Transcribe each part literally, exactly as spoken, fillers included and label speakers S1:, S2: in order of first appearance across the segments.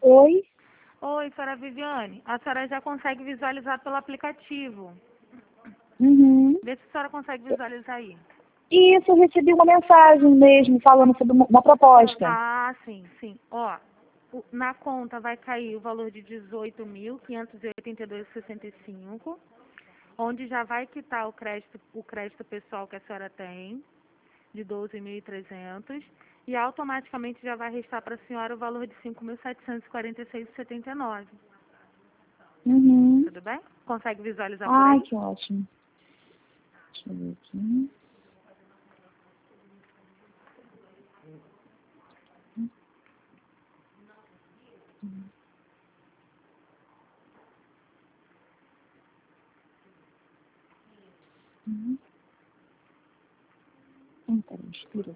S1: Oi?
S2: Oi, senhora Viviane. A senhora já consegue visualizar pelo aplicativo.
S1: Uhum.
S2: Vê se a senhora consegue visualizar aí.
S1: Isso, eu recebi uma mensagem mesmo falando sobre uma uma proposta.
S2: Ah, sim, sim. Ó, o- na conta vai cair o valor de dezoito mil quinhentos e oitenta e dois vírgula sessenta e cinco, onde já vai quitar o crédito, o crédito pessoal que a senhora tem, de doze mil e trezentos, e automaticamente já vai restar para a senhora o valor de cinco mil setecentos e quarenta e seis vírgula setenta e nove.
S1: Uhum.
S2: Tudo bem? Consegue visualizar por
S1: Ai,
S2: aí?
S1: que ótimo. Deixa eu ver aqui. Uhum. Hum, peraí, inspira.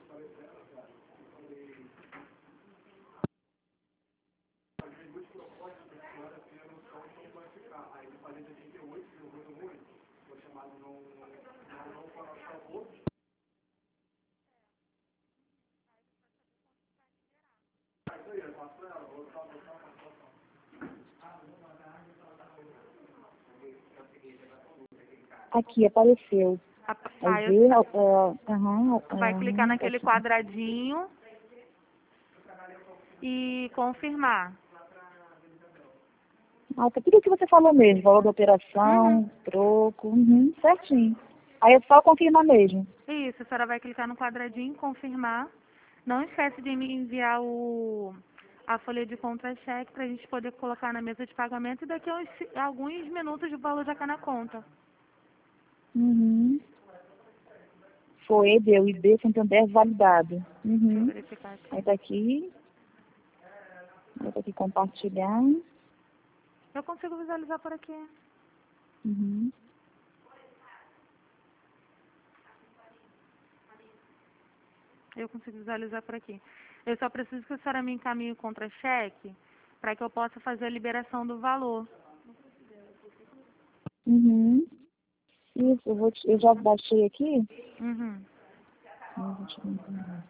S1: Aqui, apareceu.
S2: A-
S1: Aí
S2: Aí
S1: ver, aham, aham,
S2: vai clicar
S1: aham,
S2: naquele
S1: aqui.
S2: quadradinho e confirmar.
S1: Ah, tá tudo o que você falou mesmo, valor da
S2: Uhum.
S1: operação, troco, uhum, certinho. Aí é só confirmar mesmo.
S2: Isso, a senhora vai clicar no quadradinho, confirmar. Não esquece de me enviar o, a folha de contra-cheque para a gente poder colocar na mesa de pagamento e daqui a, uns, a alguns minutos o valor já cai na conta.
S1: Uhum. Foi, deu, I B Santander validado.
S2: Deixa eu
S1: Uhum.
S2: verificar aqui.
S1: Aí tá aqui, aí tá aqui compartilhar.
S2: Eu consigo visualizar por aqui.
S1: Uhum.
S2: Eu consigo visualizar por aqui. Eu só preciso que a senhora me encaminhe o contra-cheque para que eu possa fazer a liberação do valor.
S1: Uhum. Isso, eu, vou te- eu já baixei aqui.
S2: Uhum.
S1: Eu vou te mandar.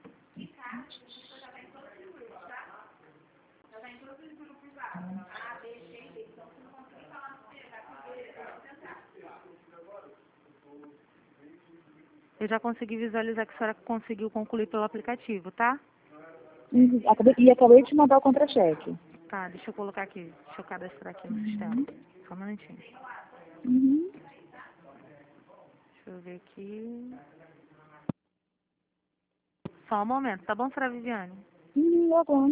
S2: Eu já consegui visualizar que a senhora conseguiu concluir pelo aplicativo, tá?
S1: Uhum. Acabei, e acabei de mandar o contra-cheque.
S2: Tá, deixa eu colocar aqui. Deixa eu cadastrar aqui no sistema.
S1: Uhum.
S2: Só um minutinho.
S1: Uhum.
S2: Deixa eu ver aqui. Só um momento, tá bom, senhora Viviane?
S1: Uhum, tá bom.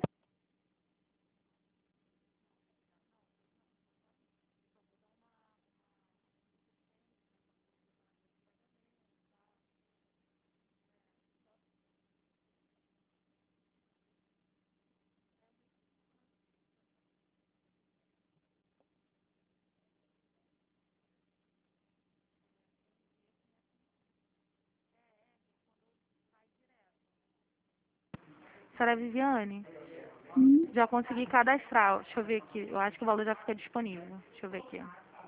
S2: Senhora Viviane,
S1: Uhum.
S2: já consegui cadastrar. Deixa eu ver aqui. Eu acho que o valor já fica disponível. Deixa eu ver aqui.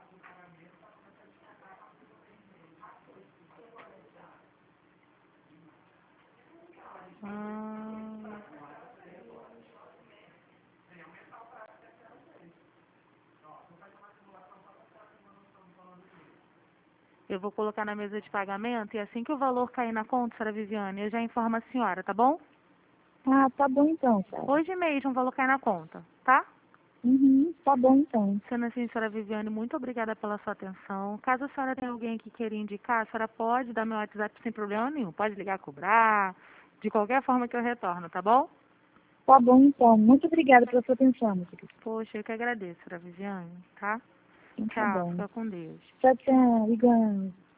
S2: Hum, eu vou colocar na mesa de pagamento e assim que o valor cair na conta, senhora Viviane, eu já informo a senhora, tá bom?
S1: Ah, tá bom então, Sara.
S2: Hoje mesmo o valor cai na conta, tá?
S1: Uhum, tá bom então.
S2: Sendo assim, senhora Viviane, muito obrigada pela sua atenção. Caso a senhora tenha alguém que queira indicar, a senhora pode dar meu WhatsApp sem problema nenhum. Pode ligar, cobrar, de qualquer forma que eu retorno, tá bom?
S1: Tá bom então. Muito obrigada pela sua atenção, meu querido.
S2: Poxa, eu que agradeço, senhora Viviane, tá?
S1: Então tá
S2: Tchau,
S1: bom.
S2: fica com Deus.
S1: Tchau, tchau. Igual.